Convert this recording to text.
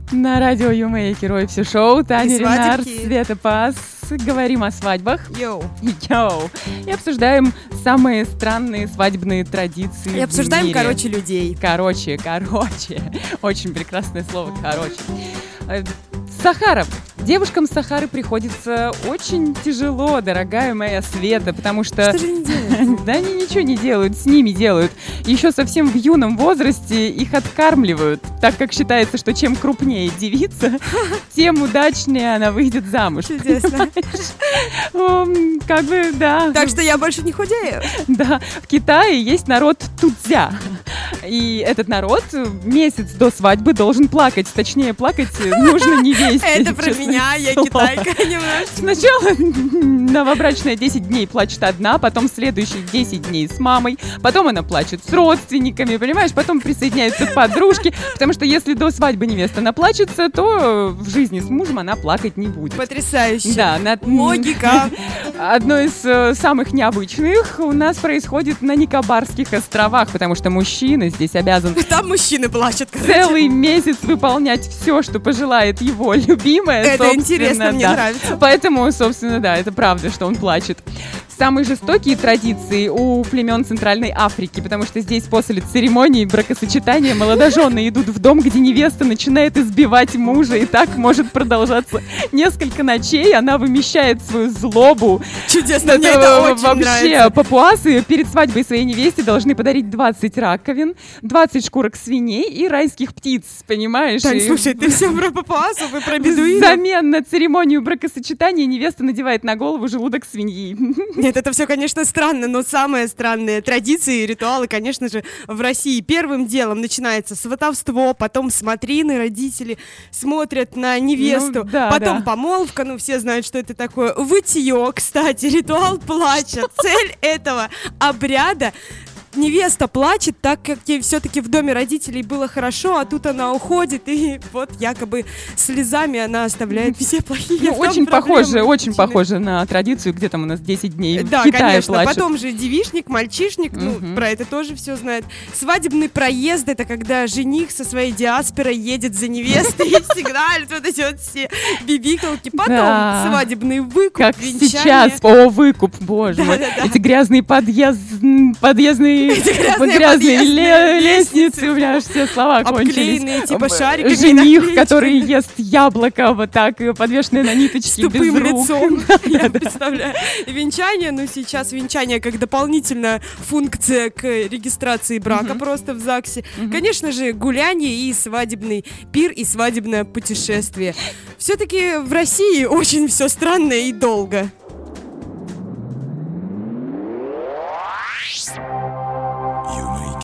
На радио Юмейкер все шоу. Таня Ренар, свадебки. Света Пас. Говорим о свадьбах. Йоу. Йоу. И обсуждаем самые странные свадебные традиции И обсуждаем, в мире. короче, людей. Короче. Очень прекрасное слово «короче». Сахара. Девушкам с Сахары приходится очень тяжело, дорогая моя Света, потому что... Что же они делают? Да они ничего не делают, с ними делают. Еще совсем в юном возрасте их откармливают, так как считается, что чем крупнее девица, тем удачнее она выйдет замуж. Чудесно. Как бы, да. Так что я больше не худею. Да, в Китае есть народ тудзя. И этот народ месяц до свадьбы должен плакать. Точнее, плакать нужно невесте. Это про честное меня, я слово. китайка немножко. Сначала новобрачная 10 дней плачет одна, потом следующие 10 дней с мамой, потом она плачет с родственниками, понимаешь, потом присоединяются подружки, потому что если до свадьбы невеста наплачется, то в жизни с мужем она плакать не будет. Потрясающе. Да, Логика. Одно из самых необычных у нас происходит на Никобарских островах, потому что мужчина здесь обязан Там мужчины плачут, короче. целый месяц выполнять все, что пожелает его любимая. Это собственно, интересно, мне да. нравится. Поэтому, собственно, да, это правда, что он плачет. Самые жестокие традиции у племен Центральной Африки, потому что здесь после церемонии бракосочетания молодожены идут в дом, где невеста начинает избивать мужа, и так может продолжаться несколько ночей. Она вымещает свою злобу. Чудесно, мне это очень Вообще, нравится. папуасы перед свадьбой своей невесте должны подарить 20 раковин, 20 шкурок свиней и райских птиц, понимаешь? Тань, И слушай, ты все про папуасов и про бедуинов. взамен на церемонию бракосочетания невеста надевает на голову желудок свиньи. Нет, это все, конечно, странно, но самые странные традиции и ритуалы, конечно же, в России. Первым делом начинается сватовство, потом смотрины, родители смотрят на невесту, Ну, да, потом да. помолвка, все знают, что это такое. Вытье, кстати, ритуал плача. Цель этого обряда. Невеста плачет, так как ей все-таки в доме родителей было хорошо, а тут она уходит, и вот якобы слезами она оставляет все плохие. Ну, в том очень проблемы очень причины. похоже на традицию, где там у нас 10 дней Да, в Китае конечно. плачут. Потом же девичник, мальчишник, про это тоже все знают. Свадебный проезд — это когда жених со своей диаспорой едет за невестой и сигналит вот эти вот все бибикалки. Потом Да. свадебный выкуп, Как венчание. сейчас, выкуп, боже мой. Да-да-да. Эти грязные подъездные грязные лестницы, у меня аж все слова кончились. Обклеенные типа шариками Жених, наклеечками. который ест яблоко вот так, подвешенное на ниточке, С тупым без рук. лицом, я представляю. И венчание, сейчас венчание как дополнительная функция к регистрации брака просто в ЗАГСе. Конечно же, гуляние и свадебный пир, и свадебное путешествие. Все-таки в России очень все странно и долго.